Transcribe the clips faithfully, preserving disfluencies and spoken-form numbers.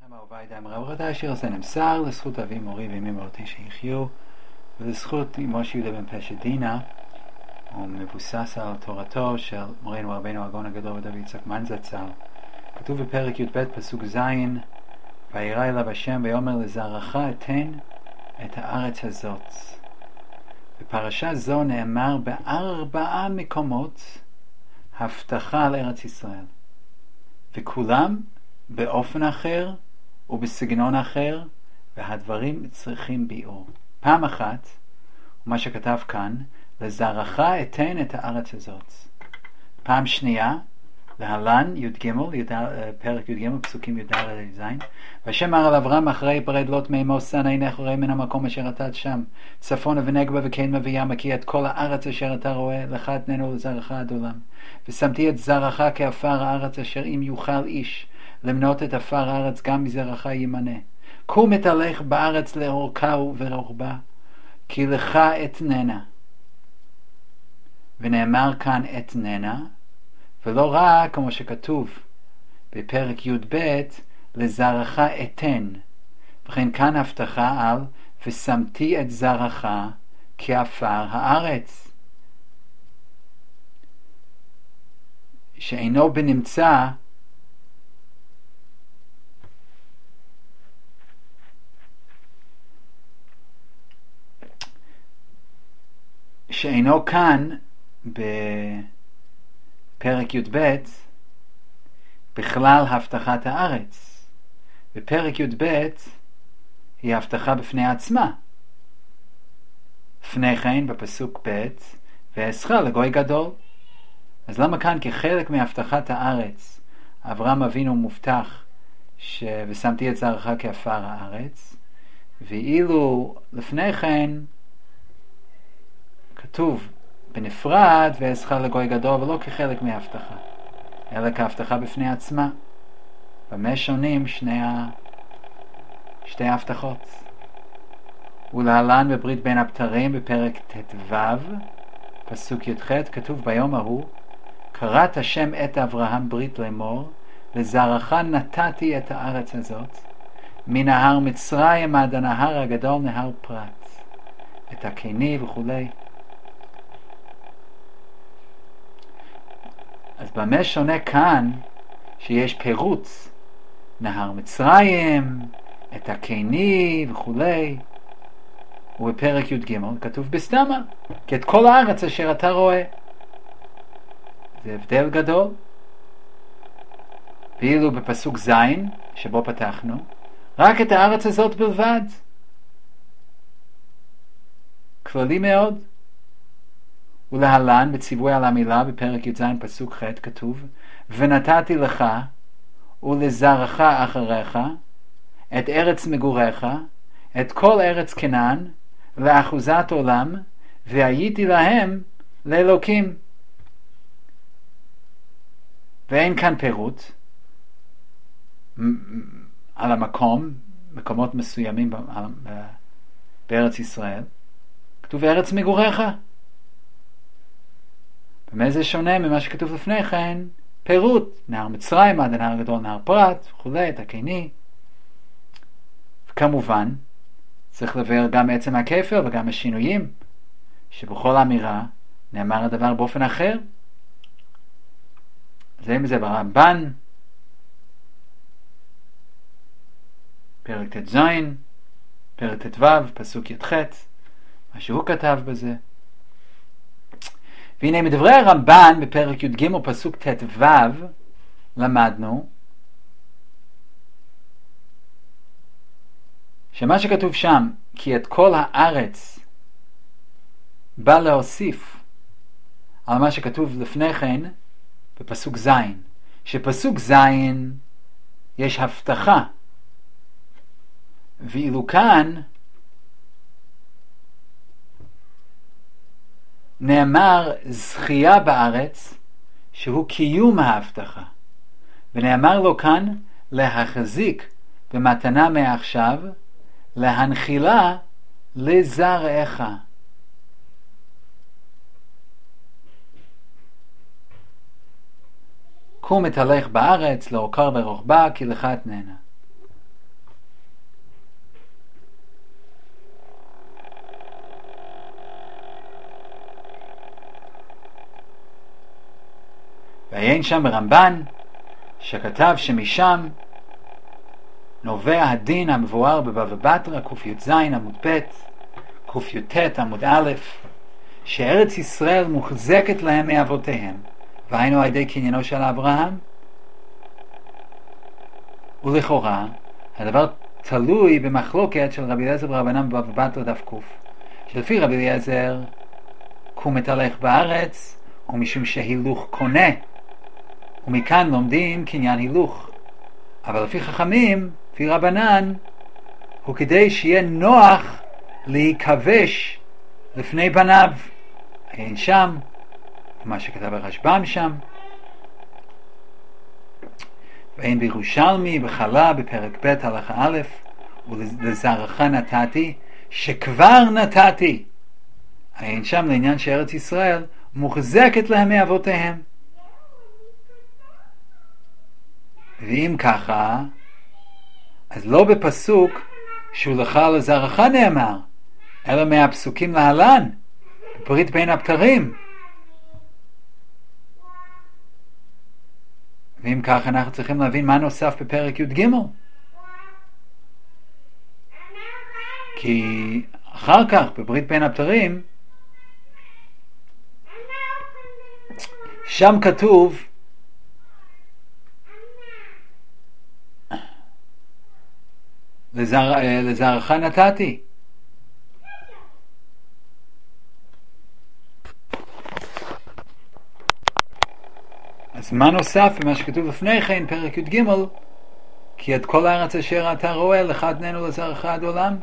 לכם אהוביי די אמרה ורדה השיר הזה נמסר לזכות אבי מורי ואמי מורותי שיחיו ולזכות משה יהודה בן פשט דינה. הוא מבוסס על תורתו של מורנו רבנו הגאון הגדול דוד יצחק מן זצ"ל. כתוב בפרק י"ב פסוק ז': וירא אליו השם ויאמר לזרעך אתן את הארץ הזאת. בפרשה זו נאמר בארבעה מקומות הבטחה על ארץ ישראל, וכולם באופן אחר ובסגנון אחר, והדברים צריכים ביאור. פעם אחת, מה שכתב כאן, לזרעך אתן את הארץ הזאת. פעם שנייה, להלן י"ג, פרק י"ג, פסוקים י"ד עד י"ז: והשם אמר על אברהם אחרי פרד לוט מאמו שנא עינך וראה מן המקום אשר אתה שם צפונה ונגבה וקדמה וימה, כי את כל הארץ אשר אתה רואה לך אתננו לזרעך עד עולם, ושמתי את זרעך כעפר הארץ, אשר אם יוכל איש למנות את עפר הארץ גם מזרעך ימנה. קום התהלך בארץ לאורכה ורוחבה, כי לך אתננה. ונאמר כאן אתננה, ולא רק כמו שכתוב בפרק י"ב לזרעך אתן. וכן כאן הבטחה על ושמתי את זרעך כעפר הארץ, שאינו בנמצא שאינו כאן בפרק י"ב בכלל הבטחת הארץ. בפרק י"ב היא הבטחה בפני עצמה. לפני כן בפסוק ב' ואעשך לגוי גדול. אז למה כאן כחלק מהבטחת הארץ אברהם אבינו מובטח ש... ושמתי את זרעך כעפר הארץ, ואילו לפני כן כתוב בנפרד ואעשך לגוי גדול, ולא כחלק מההבטחה אלא כהבטחה בפני עצמה? במה שונים שני ה... שתי ההבטחות? ולהלן בברית בין הבתרים בפרק ט"ו פסוק י"ח כתוב: ביום ההוא קראת השם את אברהם ברית לאמור, לזרעך נתתי את הארץ הזאת מנהר מצרים עד הנהר הגדול נהר פרת, את הקיני וכולי. אז במה שונה כאן שיש פירוט נהר מצרים, את הקיני וכולי, ובפרק י"ג כתוב בסתמה, כי את כל הארץ אשר אתה רואה. זה הבדל גדול. ואילו בפסוק ז' שבו פתחנו, רק את הארץ הזאת בלבד. כללי מאוד. ולהלן בציווי על המילה בפרק י"ז פסוק ח' כתוב: ונתתי לך ולזרעך אחריך את ארץ מגוריך, את כל ארץ כנען לאחוזת עולם, והייתי להם לאלוקים. ואין כאן פירוט על המקום, מקומות מסוימים בארץ ישראל. כתוב ארץ מגוריך. במה זה שונה ממה שכתוב לפני כן? פירוט, נהר מצרים עד הנהר הגדול נהר פרת וכולי, את הקיני. וכמובן צריך לבאר גם עצם הכפל וגם השינויים, שבכל אמירה נאמר הדבר באופן אחר. זה מזה ברמב"ן פרק ט"ז, פרק ט"ו פסוק י"ח, מה שהוא כתב בזה. והנה מדברי הרמב"ן בפרק י"ג פסוק ט"ו למדנו שמה שכתוב שם, כי את כל הארץ, בא להוסיף על מה שכתוב לפני כן בפסוק ז', שפסוק ז' יש הבטחה, ואילו כאן נאמר זכייה בארץ, שהוא קיום ההבטחה, ונאמר לו כאן להחזיק במתנה מעכשיו, להנחילה לזרעך. קום התהלך בארץ לאורכה ורוחבה, כי לך אתננה. עיין שם ברמב"ן שכתב שמשם נובע הדין המבואר בבבא בתרא קי"ז עמוד ב' קי"ט עמוד א', שארץ ישראל מוחזקת להם מאבותיהם, והיינו על ידי קניינו של אברהם. ולכאורה הדבר תלוי במחלוקת של רבי אליעזר ברבנן בבבא בתרא דף ק', שלפי רבי אליעזר קום מתהלך בארץ ומשום שהילוך קונה, ומכאן לומדים קניין הילוך. אבל לפי חכמים, לפי רבנן, הוא כדי שיהיה נוח להיכבש לפני בניו. אין שם, מה שכתב הרשב"ם שם, ואין בירושלמי בחלה בפרק ב' הלכה א', ולזרעך נתתי שכבר נתתי. אין שם לעניין שארץ ישראל מוחזקת להם מאבותיהם. ואם ככה, אז לא בפסוק שהוא לך לזרעך נאמר, אלא מהפסוקים להלן, ברית בין הבתרים. ואם ככה אנחנו צריכים להבין מה נוסף בפרק י"ג. כי אחר כך בברית בין הבתרים, שם כתוב לזר, לזרעך נתתי. אז מה נוסף במה שכתוב לפני כן, פרק י"ג, כי את כל הארץ אשר אתה רואה לך אתננו לזרעך עד עולם.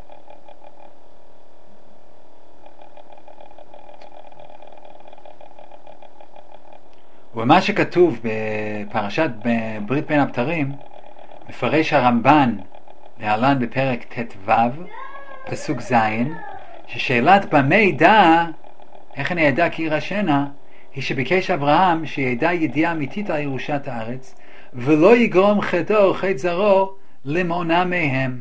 ומה שכתוב בפרשת ברית בין הבתרים, מפרש הרמב"ן להלן בפרק ט"ו, פסוק ז', ששאלת במה ידע, איך אני ידע כי ירשנה, היא שביקש אברהם שידע ידיעה אמיתית על ירושת הארץ, ולא יגרום חטאו או חטא זרעו למונע מהם.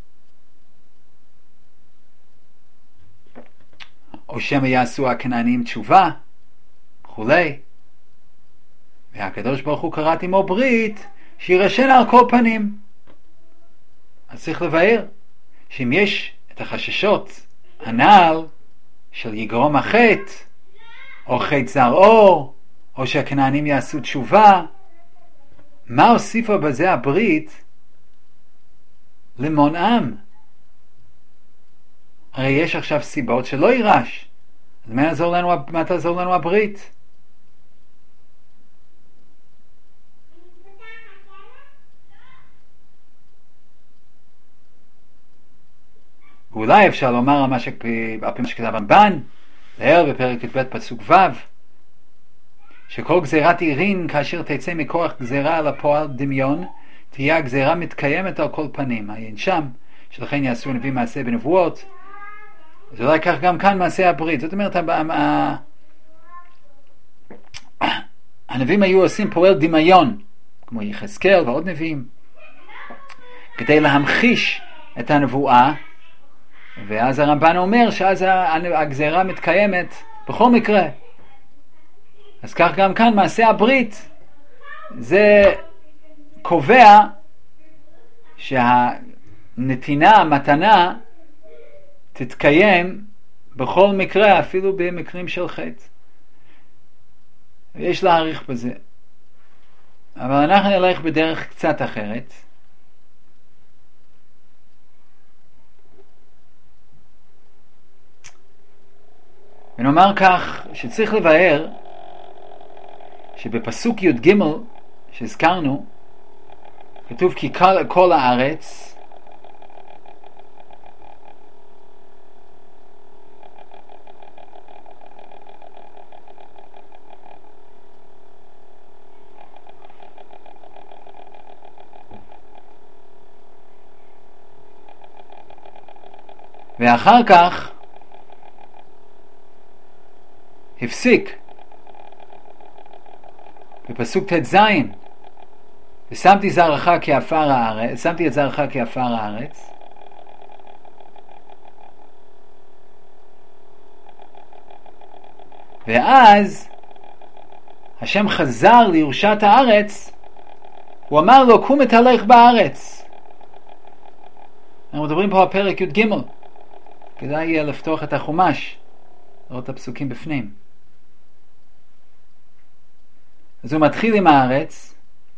או שמא יעשו הכנענים תשובה, וכולי. והקדוש ברוך הוא קראת עמו ברית, שירשנה על כל פנים. אז צריך לבאר שאם יש את החששות הנעל של יגרום החטא, או חטא זרעו, או שהכנענים יעשו תשובה, מה הוסיפה בזה הברית למונעם? הרי יש עכשיו סיבות שלא יירש, אז מה תעזור לנו, מה תעזור לנו הברית? ואולי אפשר לומר על מה שכתב הרמב"ן לעיל בפרק י"ב פסוק ו', שכל גזירת עירין כאשר תצא מכוח גזירה על הפועל דמיון, תהיה הגזירה מתקיימת על כל פנים. עיין שם, שלכן יעשו נביא מעשה בנבואות. אז אולי כך גם כאן מעשה הברית. זאת אומרת, הנביאים היו עושים פועל דמיון, כמו יחזקאל ועוד נביאים, כדי להמחיש את הנבואה. ואז הרמב"ן אומר שאז הגזירה מתקיימת בכל מקרה. אז כך גם כאן מעשה הברית, זה קובע שהנתינה, המתנה, תתקיים בכל מקרה, אפילו במקרים של חטא. ויש להעריך בזה. אבל אנחנו נלך בדרך קצת אחרת. ונאמר כך, שצריך לבאר שבפסוק י"ג שהזכרנו, כתוב כי כל, כל הארץ ואחר כך הפסיק בפסוק ט"ז, ושמתי זרעך כעפר הארץ, שמתי את זרעך כעפר הארץ, ואז השם חזר לירושת הארץ, הוא אמר לו, קום ותהלך בארץ. אנחנו מדברים פה על פרק י' ג', כדאי יהיה לפתוח את החומש, לראות את הפסוקים בפנים. אז הוא מתחיל עם הארץ,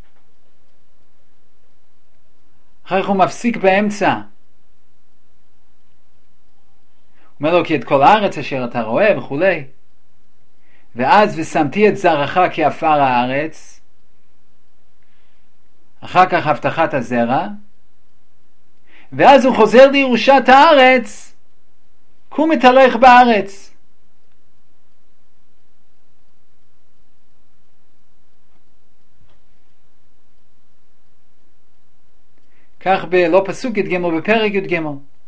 אחר כך הוא מפסיק באמצע. הוא אומר לו, כי את כל הארץ אשר אתה רואה וכו'. ואז ושמתי את זרעך כעפר הארץ, אחר כך הבטחת הזרע, ואז הוא חוזר לירושת הארץ, קום ותהלך בארץ. כך בלא פסוק י' ג' בפרק י' ג'.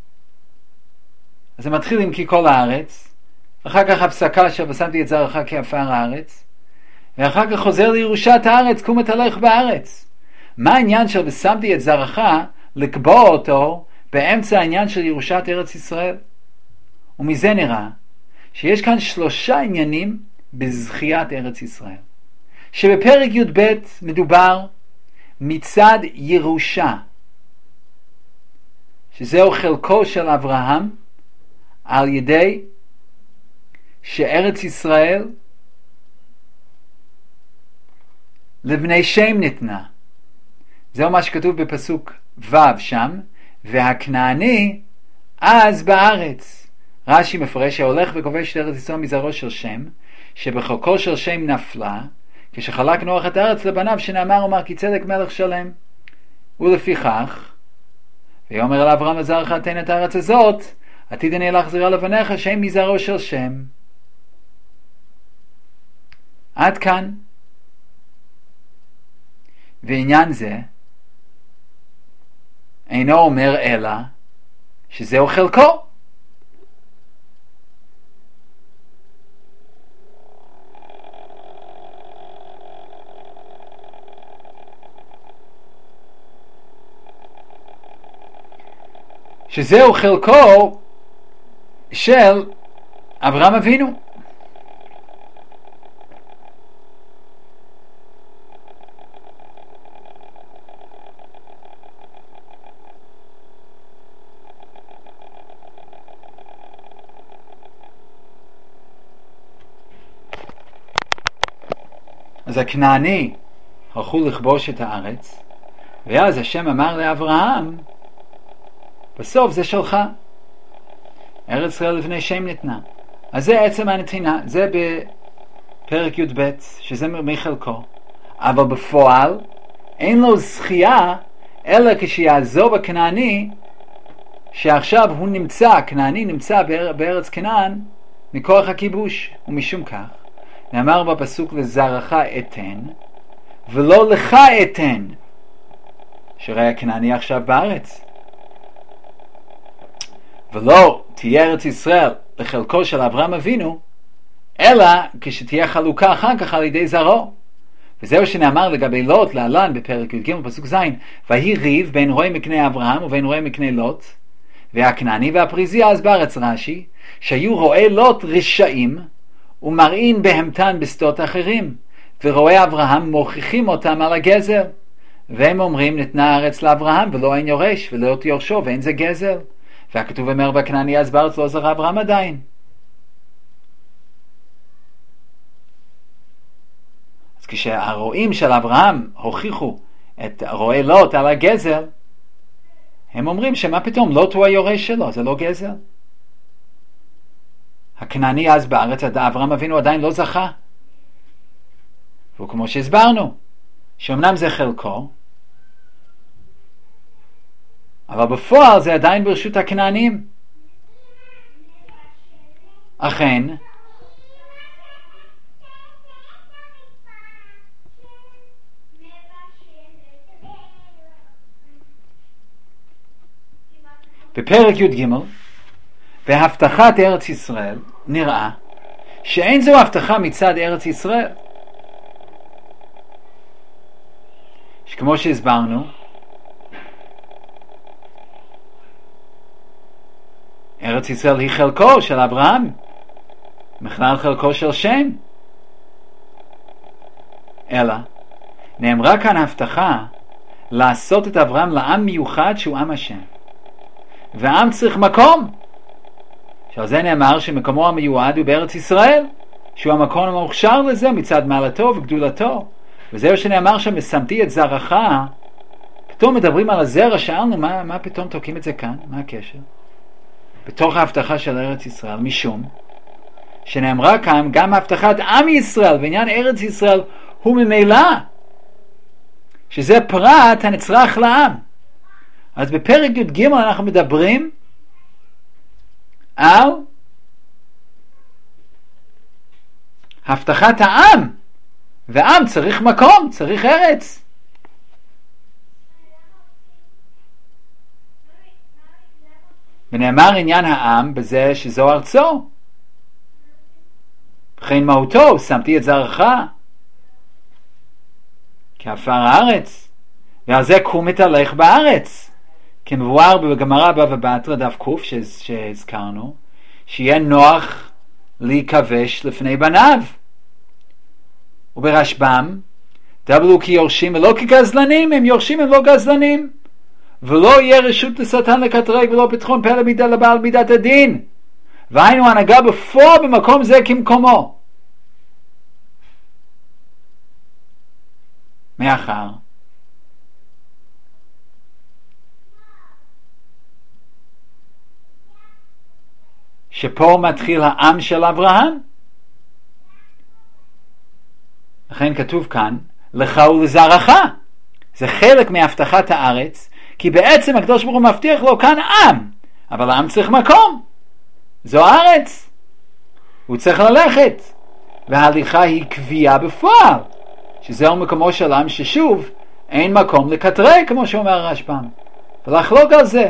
אז זה מתחיל עם כי כל הארץ, אחר כך הפסקה של ושמתי את זרעך כעפר הארץ, ואחר כך חוזר לירושת הארץ, קום ותהלך בארץ. מה העניין של ושמתי את זרעך לקבוע אותו באמצע העניין של ירושת ארץ ישראל? ומזה נראה שיש כאן שלושה עניינים בזכיית ארץ ישראל. שבפרק י' ב' מדובר מצד ירושה, שזהו חלקו של אברהם, על ידי שארץ ישראל לבני שם ניתנה. זהו מה שכתוב בפסוק ו' שם, והכנעני אז בארץ. רש"י מפרש שהולך וכובש את ארץ ישראל מזרעו של שם, שבחלקו של שם נפלה, כשחלק נוח את הארץ לבניו, שנאמר ומלכיצדק מלך שלם. ולפיכך, ויאמר אל אברהם לזרעך תן את הארץ הזאת, עתיד אני להחזירה לבניך, שם מזרעו של שם. עד כאן. ועניין זה אינו אומר אלא שזהו חלקו. שזהו חלקו של אברהם אבינו. אז הכנעני הלכו לכבוש את הארץ, ואז השם אמר לאברהם, בסוף זה שלך, ארץ ישראל לבני שם ניתנה. אז זה עצם הנתינה, זה בפרק י' ב', שזה מחלקו. אבל בפועל אין לו זכייה אלא כשיעזוב הכנעני, שעכשיו הוא נמצא, הכנעני נמצא בארץ כנען מכוח הכיבוש. ומשום כך נאמר בפסוק לזרעך אתן ולא לך אתן, שראה הכנעני עכשיו בארץ. ולא תהיה ארץ ישראל לחלקו של אברהם אבינו, אלא כשתהיה חלוקה אחר כך על ידי זרעו. וזהו שנאמר לגבי לוט להלן בפרק י' ג' פסוק ז', ויהי ריב בין רועי מקנה אברהם ובין רועי מקנה לוט, והכנעני והפריזי אז בארץ. רש"י שהיו רועי לוט רשעים ומראים בהמתן בשדות אחרים, ורועי אברהם מוכיחים אותם על הגזל, והם אומרים נתנה הארץ לאברהם ולא אין יורש ולא יורשו ואין זה גזל. והכתוב אומר בכנעני אז בארץ לא זרע אברהם עדיין. אז כשהרועים של אברהם הוכיחו את רועי לוט על הגזל, הם אומרים שמה פתאום, לוט הוא היורש שלו, זה לא גזל. הכנעני אז בארץ, אברהם אבינו עדיין לא זכה. וכמו שהסברנו, שאומנם זה חלקו, אבל בפועל זה עדיין ברשות הכנענים. אכן, בפרק י' ג' בהבטחת ארץ ישראל נראה שאין זו הבטחה מצד ארץ ישראל, שכמו שהסברנו, ארץ ישראל היא חלקו של אברהם, בכלל חלקו של שם. אלא נאמרה כאן הבטחה לעשות את אברהם לעם מיוחד שהוא עם השם, והעם צריך מקום, שעל זה נאמר שמקומו המיועד הוא בארץ ישראל, שהוא המקום המוכשר לזה מצד מעלתו וגדולתו. וזהו שנאמר שם, ושמתי את זרעך. פתאום מדברים על הזרע, שאלנו מה, מה פתאום תוקעים את זה כאן, מה הקשר בתוך ההבטחה של ארץ ישראל? משום שנאמרה כאן גם הבטחת עם ישראל, ועניין ארץ ישראל הוא ממילא, שזה פרט הנצרך לעם. אז בפרק י"ג אנחנו מדברים על הבטחת העם, ועם צריך מקום, צריך ארץ. ונאמר עניין העם בזה שזו ארצו, וכן מהותו, שמתי את זרעך כעפר הארץ, ועל זה קום התהלך בארץ, כמבואר בגמרא בבא בתרא דף ק' שהזכרנו, שיהיה נוח להיכבש לפני בניו. וברשב"ם, דברו כי יורשים ולא כגזלנים, הם יורשים הם לא גזלנים, ולא יהיה רשות לשטן לקטרג ולא פתחון פה למידה לבעל מידת הדין, והיינו הנהגה בפועל במקום זה כמקומו. מאחר שפה מתחיל העם של אברהם, לכן כתוב כאן לך ולזרעך, זה חלק מהבטחת הארץ, כי בעצם הקדוש ברוך הוא מבטיח לו כאן עם, אבל העם צריך מקום, זו הארץ, הוא צריך ללכת, וההליכה היא קביעה בפועל, שזהו מקומו של עם, ששוב אין מקום לקטרג כמו שאומר הרשב"ם, ולחלוק על זה.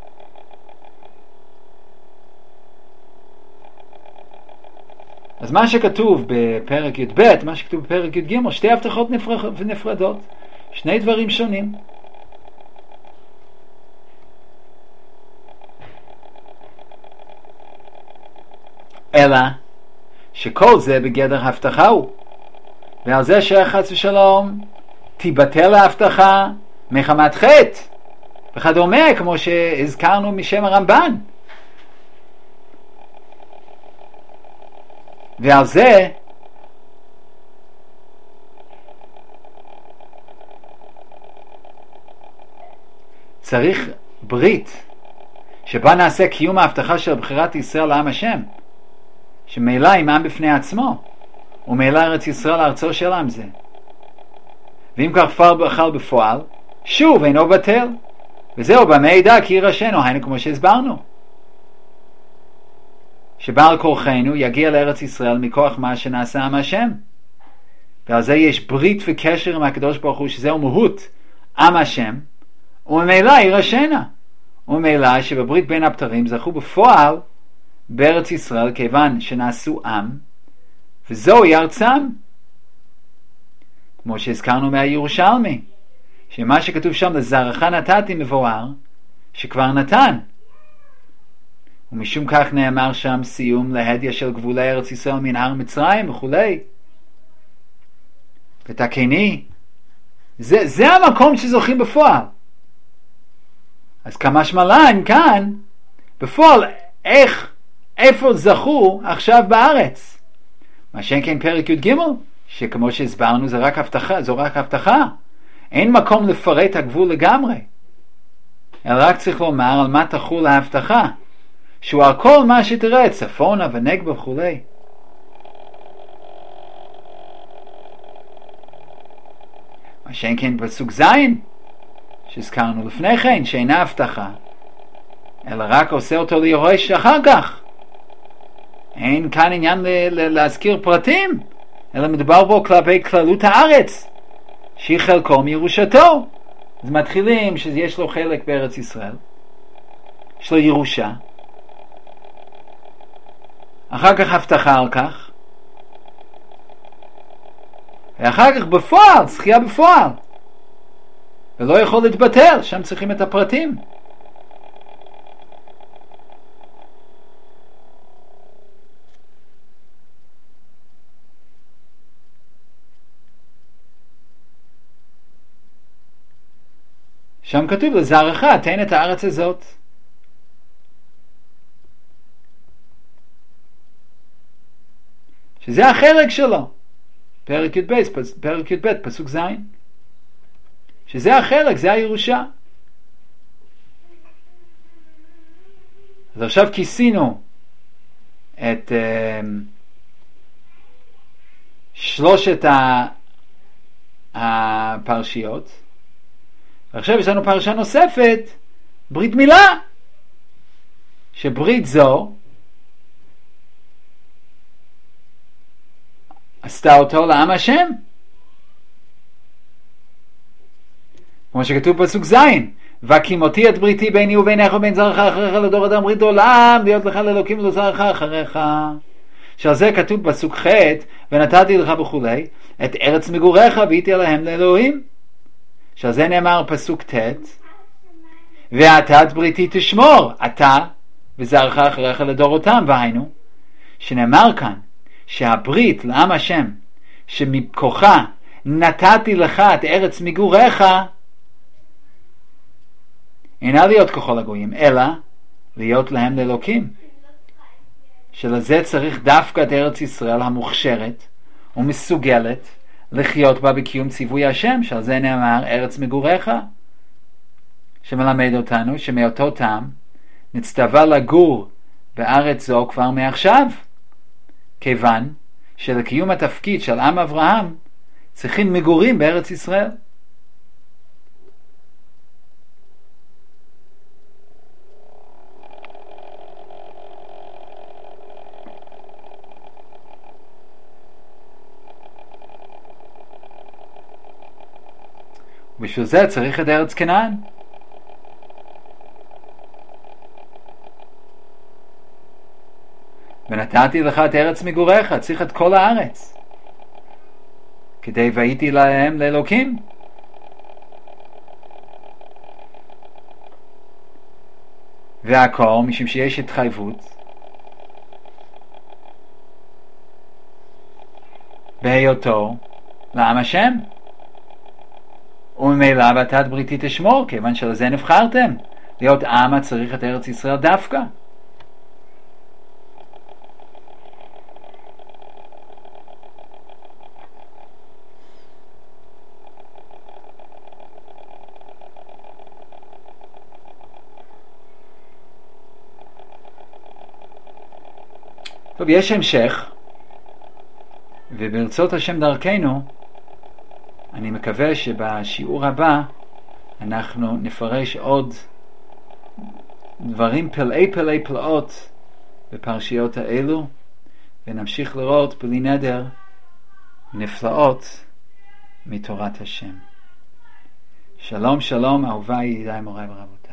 אז מה שכתוב בפרק י"ב, מה שכתוב בפרק י"ג, שתי הבטחות נפרדות, שני דברים שונים. אלא שכל זה בגדר הבטחה הוא, ועל זה שחס ושלום תיבטל ההבטחה מחמת חטא וכדומה, כמו שהזכרנו משם הרמב"ן. ועל זה צריך ברית שבה נעשה קיום ההבטחה של בחירת ישראל לעם השם, שמילא עם עם בפני עצמו, ומילא ארץ ישראל ארצו של עם זה. ואם כך חל בפועל, שוב אינו בטל, וזהו במה ידע כי ירשנו, היינו כמו שהסברנו, שבעל כורחנו יגיע לארץ ישראל מכוח מה שנעשה עם השם, ועל זה יש ברית וקשר עם הקדוש ברוך הוא, שזהו מהות עם השם, וממילא ירשנה, וממילא שבברית בין הבתרים זכו בפועל בארץ ישראל, כיוון שנעשו עם, וזוהי ארצם, כמו שהזכרנו מהירושלמי, שמה שכתוב שם לזרעך נתתי מבואר שכבר נתן, ומשום כך נאמר שם סיום להדיה של גבולי ארץ ישראל מנהר מצרים וכולי. ותקני, זה, זה המקום שזוכים בפועל. אז כמה שמלן כאן בפועל איך, איפה זכו עכשיו בארץ, מה שאין כן פרק י"ג, שכמו שהסברנו זה רק הבטחה, זו רק הבטחה, אין מקום לפרט הגבול לגמרי, אלא רק צריך לומר על מה תחול ההבטחה, שהוא על כל מה שתראה, צפונה ונגבה וכולי. מה שאין כן בסוג זין שהזכרנו לפני כן, שאינה הבטחה אלא רק עושה אותו ליורש אחר כך, אין כאן עניין ל- ל- להזכיר פרטים, אלא מדובר בו כלפי כללות הארץ שהיא חלקו מירושתו. אז מתחילים שיש לו חלק בארץ ישראל, יש לו ירושה, אחר כך הבטחה על כך, ואחר כך בפועל, זכייה בפועל, ולא יכול להתבטל, שם צריכים את הפרטים. שם כתוב לזרעך תן את הארץ הזאת. שזה החלק שלו. פרק י"ב, פרק י"ב, פסוק ז'. שזה החלק, זה הירושה. אז עכשיו כיסינו את uh, שלושת הפרשיות. ועכשיו יש לנו פרשה נוספת, ברית מילה. שברית זו עשתה אותו לעם השם. כמו שכתוב פסוק ז', וקימותי את בריתי ביני ובינך ובין זרעך אחריך לדור אדם ברית עולם, להיות לך לאלוקים ולזרעך אחריך. שעל זה כתוב פסוק ח', ונתתי לך וכולי, את ארץ מגוריך והייתי להם לאלוהים. שעל זה נאמר פסוק ט', ואתה את בריתי תשמור, אתה וזרעך אחריך לדורותם. והיינו, שנאמר כאן, שהברית לעם השם, שמכוחה נתתי לך את ארץ מגוריך, אינה להיות ככל הגויים, אלא להיות להם לאלוקים. שלזה צריך דווקא את ארץ ישראל המוכשרת ומסוגלת לחיות בה בקיום ציווי השם, שעל זה נאמר ארץ מגוריך, שמלמד אותנו שמאותו טעם נצטווה לגור בארץ זו כבר מעכשיו, כיוון שלקיום התפקיד של עם אברהם צריכים מגורים בארץ ישראל. ובשביל זה צריך את ארץ כנען. ונתתי לך את ארץ מגוריך, צריך את כל הארץ. כדי והייתי להם לאלוקים. והכל משום שיש התחייבות בהיותו לעם השם. וממילא ואתה את בריתי תשמור, כיוון שלזה נבחרתם. להיות עם הצריך את ארץ ישראל דווקא. טוב, יש המשך, וברצות השם דרכנו, אני מקווה שבשיעור הבא אנחנו נפרש עוד דברים פלאי פלאי פלאות בפרשיות האלו, ונמשיך לראות בלי נדר נפלאות מתורת השם. שלום שלום אהוביי ידידיי מוריי ורבותיי.